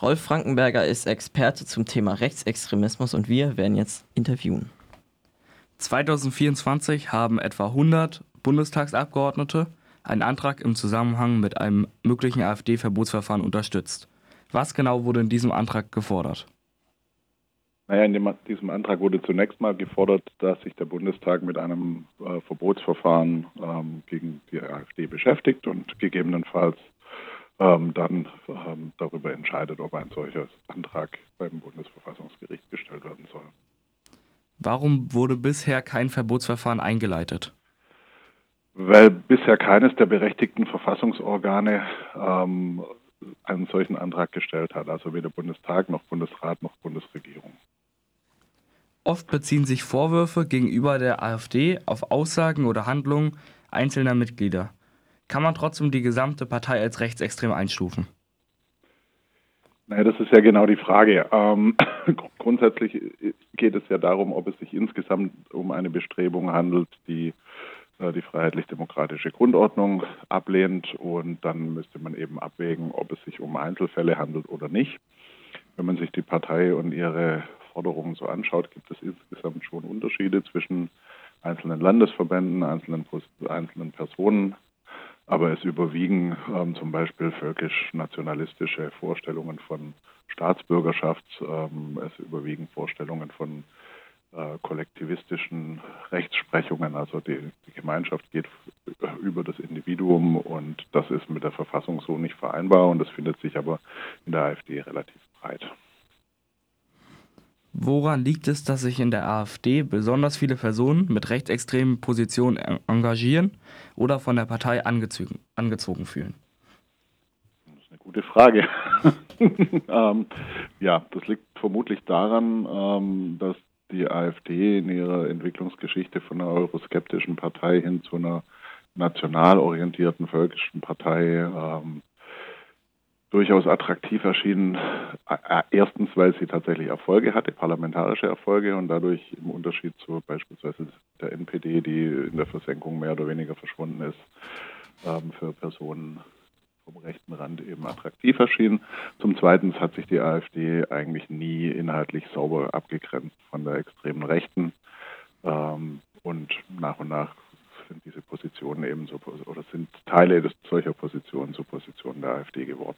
Rolf Frankenberger ist Experte zum Thema Rechtsextremismus und wir werden jetzt interviewen. 2024 haben etwa 100 Bundestagsabgeordnete einen Antrag im Zusammenhang mit einem möglichen AfD-Verbotsverfahren unterstützt. Was genau wurde in diesem Antrag gefordert? In diesem Antrag wurde zunächst mal gefordert, dass sich der Bundestag mit einem Verbotsverfahren gegen die AfD beschäftigt und gegebenenfalls dann darüber entscheidet, ob ein solcher Antrag beim Bundesverfassungsgericht gestellt werden soll. Warum wurde bisher kein Verbotsverfahren eingeleitet? Weil bisher keines der berechtigten Verfassungsorgane einen solchen Antrag gestellt hat, also weder Bundestag noch Bundesrat noch Bundesregierung. Oft beziehen sich Vorwürfe gegenüber der AfD auf Aussagen oder Handlungen einzelner Mitglieder. Kann man trotzdem die gesamte Partei als rechtsextrem einstufen? Naja, das ist ja genau die Frage. Grundsätzlich geht es ja darum, ob es sich insgesamt um eine Bestrebung handelt, die die freiheitlich-demokratische Grundordnung ablehnt, und dann müsste man eben abwägen, ob es sich um Einzelfälle handelt oder nicht. Wenn man sich die Partei und ihre Forderungen so anschaut, gibt es insgesamt schon Unterschiede zwischen einzelnen Landesverbänden, einzelnen Personen, aber es überwiegen zum Beispiel völkisch-nationalistische Vorstellungen von Staatsbürgerschaft, es überwiegen Vorstellungen von kollektivistischen Rechtsprechungen, also die Gemeinschaft geht über das Individuum, und das ist mit der Verfassung so nicht vereinbar, und das findet sich aber in der AfD relativ breit. Woran liegt es, dass sich in der AfD besonders viele Personen mit rechtsextremen Positionen engagieren oder von der Partei angezogen fühlen? Das ist eine gute Frage. Das liegt vermutlich daran, dass die AfD in ihrer Entwicklungsgeschichte von einer euroskeptischen Partei hin zu einer national orientierten völkischen Partei durchaus attraktiv erschienen. Erstens, weil sie tatsächlich Erfolge hatte, parlamentarische Erfolge, und dadurch im Unterschied zu beispielsweise der NPD, die in der Versenkung mehr oder weniger verschwunden ist, für Personen vom rechten Rand eben attraktiv erschienen. Zum Zweiten hat sich die AfD eigentlich nie inhaltlich sauber abgegrenzt von der extremen Rechten, und nach sind diese Positionen eben so, oder sind Teile solcher Positionen zu Positionen der AfD geworden.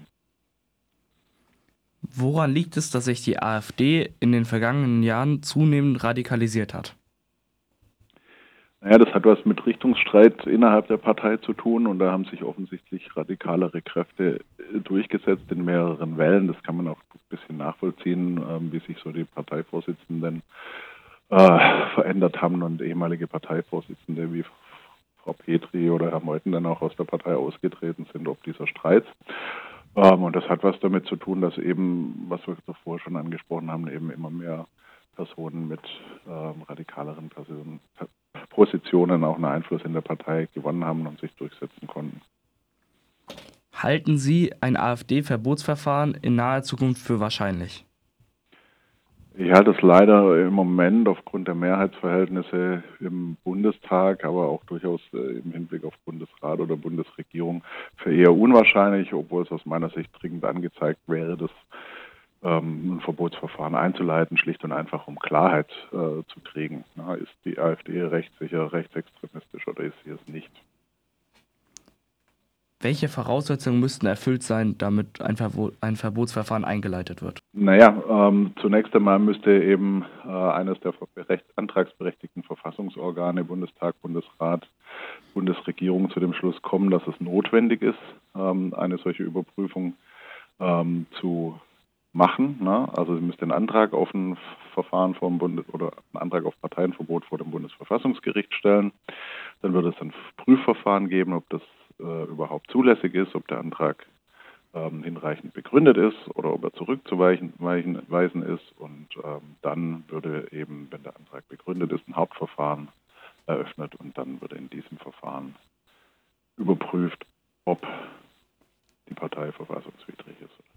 Woran liegt es, dass sich die AfD in den vergangenen Jahren zunehmend radikalisiert hat? Naja, das hat was mit Richtungsstreit innerhalb der Partei zu tun, und da haben sich offensichtlich radikalere Kräfte durchgesetzt in mehreren Wellen. Das kann man auch ein bisschen nachvollziehen, wie sich so die Parteivorsitzenden verändert haben und ehemalige Parteivorsitzende wie Frau Petri oder Herr Meuthen dann auch aus der Partei ausgetreten sind, ob dieser Streit. Und das hat was damit zu tun, dass eben, was wir davor schon angesprochen haben, eben immer mehr Personen mit radikaleren Positionen auch einen Einfluss in der Partei gewonnen haben und sich durchsetzen konnten. Halten Sie ein AfD-Verbotsverfahren in naher Zukunft für wahrscheinlich? Ich halte es leider im Moment aufgrund der Mehrheitsverhältnisse im Bundestag, aber auch durchaus im Hinblick auf Bundesrat oder Bundesregierung für eher unwahrscheinlich, obwohl es aus meiner Sicht dringend angezeigt wäre, das ein Verbotsverfahren einzuleiten, schlicht und einfach um Klarheit zu kriegen. Na, ist die AfD rechtssicher, rechtsextremistisch oder ist sie es nicht? Welche Voraussetzungen müssten erfüllt sein, damit ein Verbotsverfahren eingeleitet wird? Zunächst einmal müsste eben eines der antragsberechtigten Verfassungsorgane, Bundestag, Bundesrat, Bundesregierung, zu dem Schluss kommen, dass es notwendig ist, eine solche Überprüfung zu machen. Ne? Also sie müsste einen Antrag auf ein Verfahren vom oder einen Antrag auf Parteienverbot vor dem Bundesverfassungsgericht stellen. Dann wird es ein Prüfverfahren geben, ob das überhaupt zulässig ist, ob der Antrag hinreichend begründet ist oder ob er zurückzuweisen ist. Und dann würde eben, wenn der Antrag begründet ist, ein Hauptverfahren eröffnet, und dann würde in diesem Verfahren überprüft, ob die Partei verfassungswidrig ist.